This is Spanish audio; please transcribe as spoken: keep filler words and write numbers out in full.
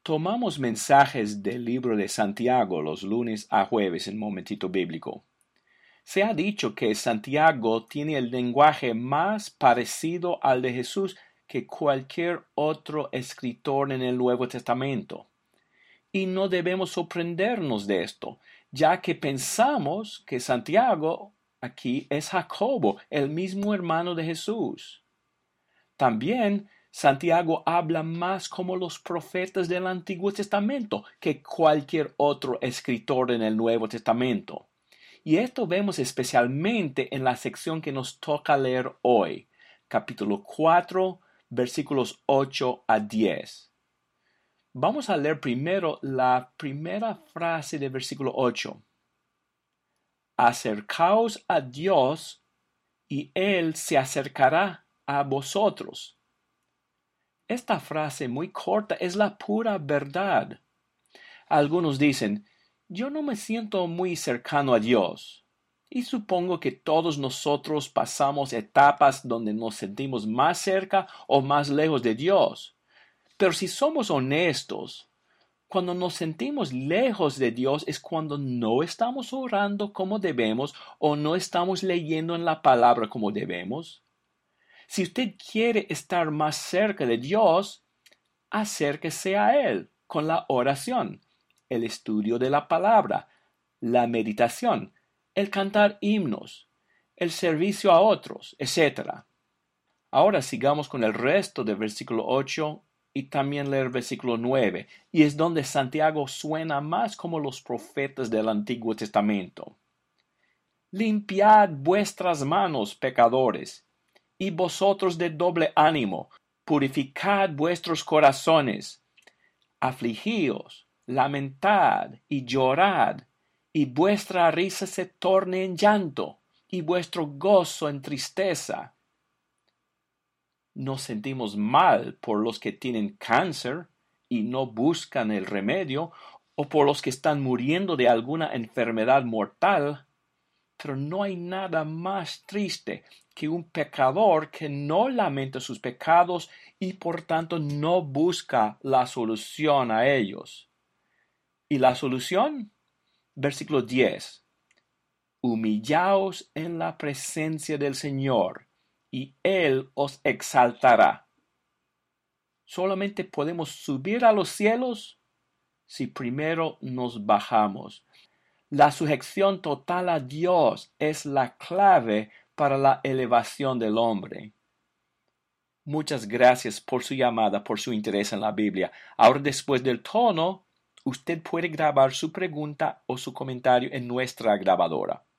Tomamos mensajes del libro de Santiago los lunes a jueves en Momentito Bíblico. Se ha dicho que Santiago tiene el lenguaje más parecido al de Jesús que cualquier otro escritor en el Nuevo Testamento. Y no debemos sorprendernos de esto, ya que pensamos que Santiago aquí es Jacobo, el mismo hermano de Jesús. También Santiago habla más como los profetas del Antiguo Testamento que cualquier otro escritor en el Nuevo Testamento. Y esto vemos especialmente en la sección que nos toca leer hoy, capítulo cuatro, versículos ocho a diez. Vamos a leer primero la primera frase del versículo ocho. Acercaos a Dios y Él se acercará a vosotros. Esta frase muy corta es la pura verdad. Algunos dicen, yo no me siento muy cercano a Dios. Y supongo que todos nosotros pasamos etapas donde nos sentimos más cerca o más lejos de Dios. Pero si somos honestos, cuando nos sentimos lejos de Dios es cuando no estamos orando como debemos o no estamos leyendo en la palabra como debemos. Si usted quiere estar más cerca de Dios, acérquese a Él con la oración, el estudio de la palabra, la meditación, el cantar himnos, el servicio a otros, etcétera. Ahora sigamos con el resto del versículo ocho y también leer el versículo nueve, y es donde Santiago suena más como los profetas del Antiguo Testamento. Limpiad vuestras manos, pecadores, y vosotros de doble ánimo, purificad vuestros corazones, afligíos, lamentad y llorad, y vuestra risa se torne en llanto, y vuestro gozo en tristeza. Nos sentimos mal por los que tienen cáncer y no buscan el remedio, o por los que están muriendo de alguna enfermedad mortal, pero no hay nada más triste que un pecador que no lamenta sus pecados y por tanto no busca la solución a ellos. ¿Y la solución? Versículo diez. Humillaos en la presencia del Señor, y Él os exaltará. Solamente podemos subir a los cielos si primero nos bajamos. La sujeción total a Dios es la clave para la elevación del hombre. Muchas gracias por su llamada, por su interés en la Biblia. Ahora, después del tono, usted puede grabar su pregunta o su comentario en nuestra grabadora.